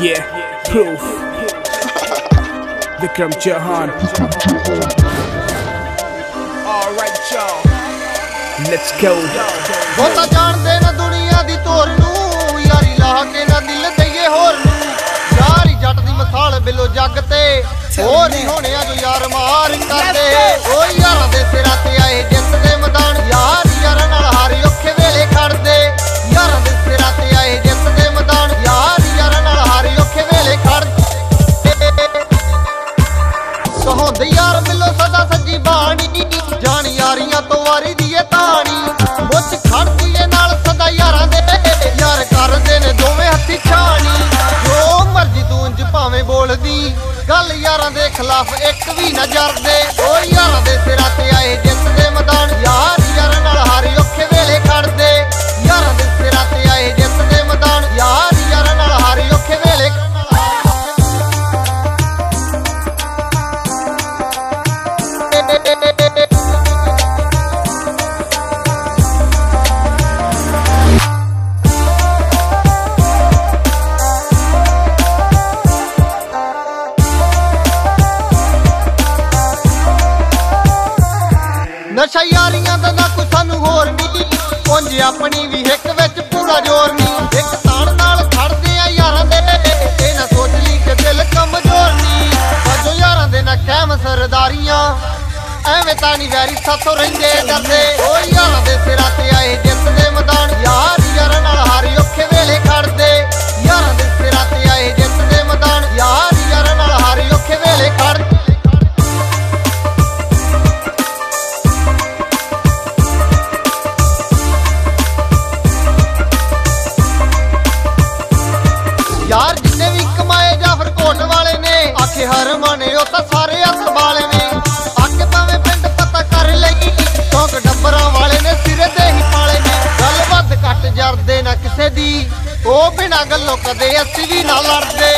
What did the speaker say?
Yeah, proof. Vikram Chauhan. Alright, y'all. Let's go. ਬਹੁਤਾ ਜਾਣਦੇ ਨਾ ਦੁਨੀਆ ਦੀ ਤੋਰ ਨੂੰ, ਯਾਰੀ ਲਾ ਕੇ ਨਾ ਦਿਲ ਦਈਏ ਹੋਰ ਨੂੰ। ਯਾਰੀ ਜੱਟ ਦੀ ਮਿਸਾਲ ਬਿਲੋ ਜੱਗ ਤੇ, ਹੋਰ ਨਹੀਂ ਹੋਣਿਆ ਜੋ ਯਾਰ ਮਾਰ ਕਰਦੇ। ਓ ਯਾਰਾਂ ਦੇ ਸਿਰਾਂ ਤੇ ਆਏ ਜਿੱਤ ਦੇ ਮੈਦਾਨ, ਯਾਰ ਯਾਰਾਂ ਨਾਲ ਹਾਰੀ ਔਖੇ ਵੇਲੇ ਖੜਦੇ। ਯਾਰਾਂ ਦੇ ਸਿਰਾਂ ਤੇ ਆਏ ਜਿੱਤ ਦੇ ਮੈਦਾਨ, ਯਾਰ ਯਾਰਾਂ ਨਾਲ ਹਾਰੀ ਔਖੇ ਵੇਲੇ ਖੜਦੇ। ਕਹਾਉਂਦੇ ਯਾਰ ਮਿਲੋ ਸਦਾ ਸੱਜੀ ਬਾਣੀ, ਜਾਣ ਯਾਰੀਆਂ ਤੋਂ ਵਾਰੀ ਦੀ ਏ ਤਾਣੀ। ਮੁੱਛ ਖੜਦੀ ਏ ਨਾਲ ਸਦਾ ਯਾਰਾਂ ਦੇ, ਯਾਰ ਕਰਦੇ ਨੇ ਦੋਵੇਂ ਹੱਥੀ ਛਾਣੀ। ਜੋ ਮਰਜੀ ਤੂੰ ਇੰਜ ਭਾਵੇਂ ਬੋਲਦੀ, ਗੱਲ ਯਾਰਾਂ ਦੇ ਖਿਲਾਫ ਇੱਕ ਵੀ ਨਾ ਜਰਦੇ। ਓ ਯਾਰਾਂ ਦੇ ਸਿਰਾਂ ਤੇ ਆਏ ਜਿੱਤ ਦੇ ਮੈਦਾਨ, ਯਾਰ ਯਾਰਾਂ ਨਾਲ ਹਾਰੀ ਔਖੇ ਵੇਲੇ ਖੜਦੇ। ਯਾਰਾਂ ਦੇ ਸਿਰਾਂ ਤੇ ਆਏ ਜਿੱਤ ਦੇ ਮੈਦਾਨ, ਯਾਰ ਯਾਰਾਂ ਨਾਲ ਹਾਰੀ ਔਖੇ ਵੇਲੇ। ਨਸ਼ਾ ਯਾਰੀਆਂ ਦਾ ਨਾ ਕੋਈ ਸਾਨੂੰ ਹੋਰ ਨਹੀਂ, ਉਂਝ ਆਪਣੀ ਵੀ ਹਿੱਕ ਵਿੱਚ ਪੂਰਾ ਜ਼ੋਰ ਨਹੀਂ। ਇੱਕ ਤਾਣ ਨਾਲ ਖੜਦੇ ਆ ਯਾਰਾਂ ਦੇ, ਇਹ ਨਾ ਸੋਚ ਲਈ ਕਿ ਦਿਲ ਕਮਜ਼ੋਰ ਨਹੀਂ। ਬਾਜੋ ਯਾਰਾਂ ਦੇ ਨਾ ਕਹਿਮ ਸਰਦਾਰੀਆਂ, ਐਵੇਂ ਤਾਂ ਨਹੀਂ ਵੈਰੀ ਸਾਥੋਂ ਰਹਿੰਦੇ ਡਰਦੇ। ਓ ਯਾਰਾਂ ਦੇ ਸਿਰਾਂ ਤੇ ਆਏ ਜਿੱਤ ਦੇ ਮੈਦਾਨ, ਯਾਰ ਯਾਰਾਂ ਨਾਲ ਹਾਰੀ ਔਖੇ ਵੇਲੇ ਖੜਦੇ। ਯਾਰਾਂ ਦੇ ਸਿਰਾਂ ਤੇ ਆਏ ਜਿੱਤ ਦੇ ਮੈਦਾਨ, ਯਾਰ ਯਾਰਾਂ ਨਾਲ ਹਾਰੀ ਔਖੇ ਵੇਲੇ ਖੜਦੇ। ਯਾਰ ਜਿੰਨੇ ਵੀ ਕਮਾਏ ਜਾਫਰ ਕੋਟ ਵਾਲੇ ਨੇ, ਆਖੇ ਹਰ ਮਾਨੇ ਉਹ ਤਾਂ ਸਾਰੇ ਹੱਥ ਵਾਲੇ ਨੇ। ਅੱਗ ਭਾਵੇਂ ਪਿੰਡ ਪਤਾ ਕਰ ਲਈ, ਸ਼ੌਂਕ ਡੱਬਰਾਂ ਵਾਲੇ ਨੇ ਸਿਰੇ ਤੇ ਹੀ ਪਾਲੇ ਨੇ। ਗੱਲ ਵੱਧ ਘੱਟ ਜਰਦੇ ਨਾ ਕਿਸੇ ਦੀ, ਉਹ ਬਿਨਾਂ ਗੱਲੋਂ ਕਦੇ ਅਸੀਂ ਵੀ ਨਾ ਲੜਦੇ।